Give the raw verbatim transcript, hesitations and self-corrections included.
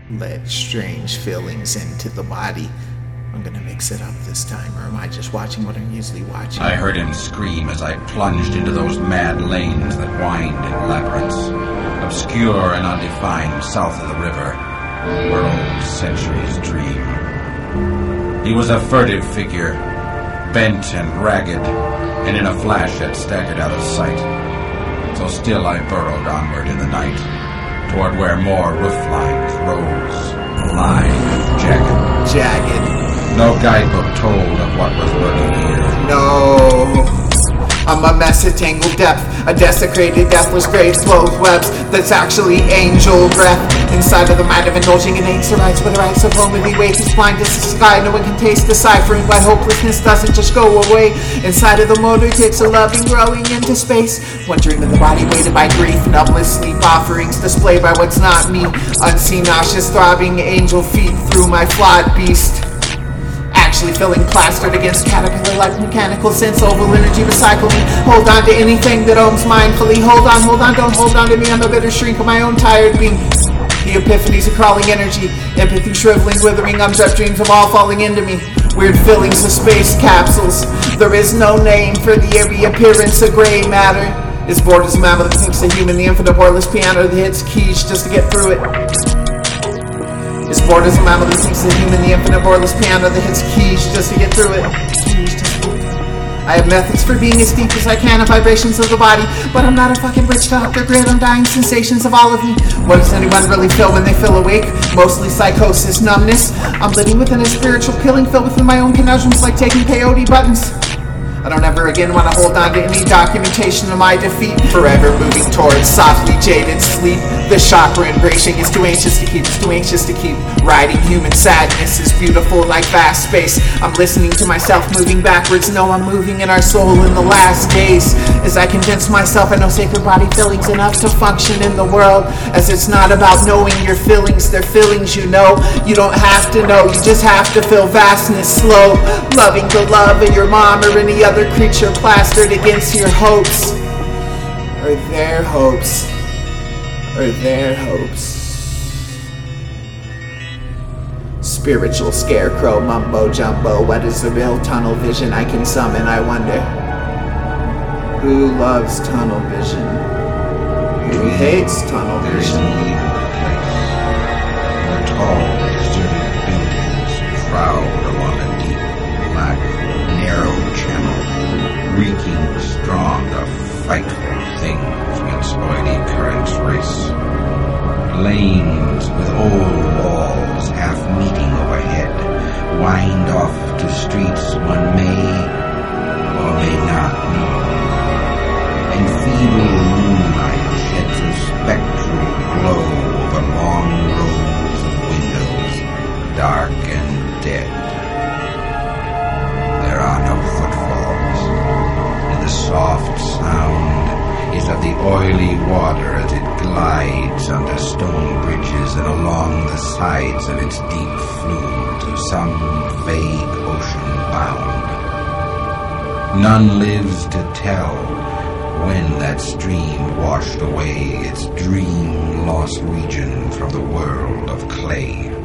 let strange feelings into the body. I'm gonna mix it up this time, or am I just watching what I'm usually watching? I heard him scream as I plunged into those mad lanes that wind in labyrinths, obscure and undefined south of the river, where old centuries dream. He was a furtive figure, bent and ragged, and in a flash had staggered out of sight. So still I burrowed onward in the night, toward where more roof lines rose, alive and jagged. Jagged. No guidebook told of what was lurking here. No. I'm a mess of tangled depth, a desecrated deathless grave, closed webs that's actually angel breath. Inside of the mind of indulging in aches rights, where the rights of lonely weight is blind as the sky. No one can taste deciphering why hopelessness doesn't just go away. Inside of the motor takes a loving growing into space. One dream of the body weighted by grief, numbless sleep offerings displayed by what's not me. Unseen nauseous throbbing angel feet through my flawed beast. Actually feeling plastered against caterpillar like mechanical sense, oval energy recycling. Hold on to anything that owns mindfully. Hold on, hold on, don't hold on to me. I'm a bitter shrink of my own tired being. The epiphanies of crawling energy, empathy shriveling, withering, undraft dreams of all falling into me. Weird fillings of space capsules. There is no name for the eerie appearance of gray matter. Is bored as a mammal that thinks a human, the infinite wordless piano that hits keys just to get through it. Is bored as a mammal that thinks the human, the infinite wordless piano that hits keys just to get through it. I have methods for being as deep as I can of vibrations of the body, but I'm not a fucking witch doctor. Grid, I'm dying sensations of all of me. What does anyone really feel when they feel awake? Mostly psychosis, numbness. I'm living within a spiritual killing filled within my own conundrums, like taking peyote buttons. I don't ever again want to hold on to any documentation of my defeat. Forever moving towards softly jaded sleep. The chakra embracing is too anxious to keep, is too anxious to keep. Riding human sadness is beautiful like vast space. I'm listening to myself moving backwards. No, I'm moving in our soul in the last days. As I convince myself I know sacred body feelings enough to function in the world. As it's not about knowing your feelings, they're feelings you know. You don't have to know, you just have to feel vastness slow. Loving the love of your mom or any other creature plastered against your hopes, or their hopes, or their hopes. Spiritual scarecrow mumbo jumbo, what is the real tunnel vision I can summon, I wonder? Who loves tunnel vision? Who hates tunnel vision? Where tall, deserted buildings proud along a deep, black, narrow channel, reeking strong of frightful things whence oily currents race. Lanes with old walls half meeting overhead wind off to streets one may or may not know. And feeble moonlight sheds a spectral glow over long rows of windows, dark and dead. There are no footfalls, and the soft sound is of the oily water as it glides under stone bridges and along the sides of its deep flume to some vague ocean bound. None lives to tell when that stream washed away its dream-lost region from the world of clay.